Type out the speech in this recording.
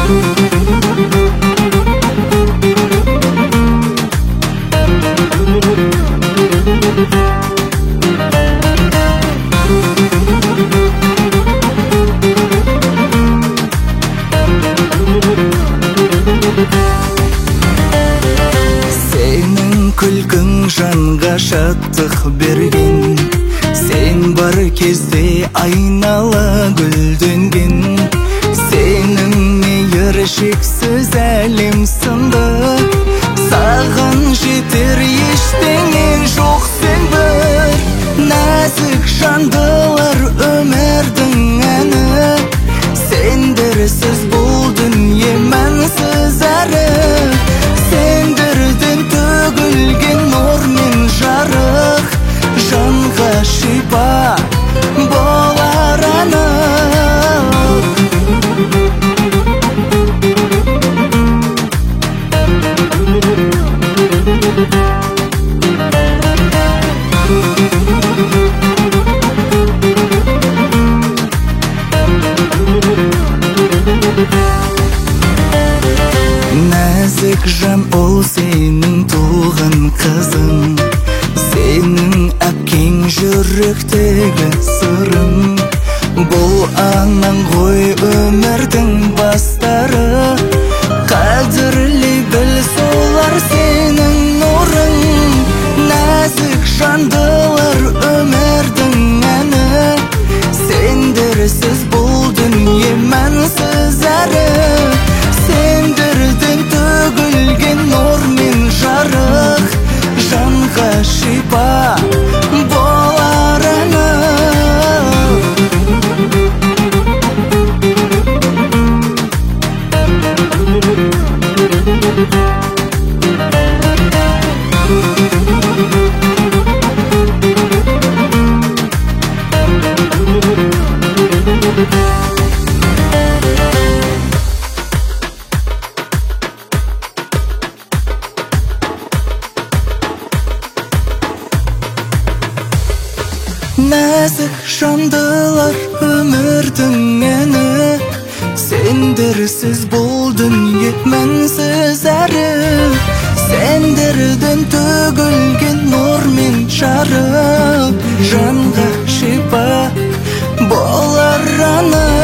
Senin күлкің жанға шаттық берген, сен бар кезде айнала гүлденген. Сенің мейір шексіз әлем сынды, саған жетер ештеңең жоқ сен бір. Нәзік жандылар өмірдің әні, сендерсіз бұл дүние мәнсіз әрі. Сендерден төгілген нұр мен жарық, жанға шипа болар анық. Нәзік жан ол сенің туған қызың, сенің әпкең жүректегі сырың. Бұл анаң ғой өмірдің бастары, қадірлей біл солар сенің нұрың. Нәзік жандылар өмірдің әні, сендерсіз бұл дүние мәнсіз әрі. Сендерден төгілген нұр мен жарық, жанға шипа болар анық. Нәзік жандылар өмірдің әні, сендерсіз бұл дүние мәнсіз әрі. Сендерден төгілген нұр мен жарық, жанға шипа болар анық.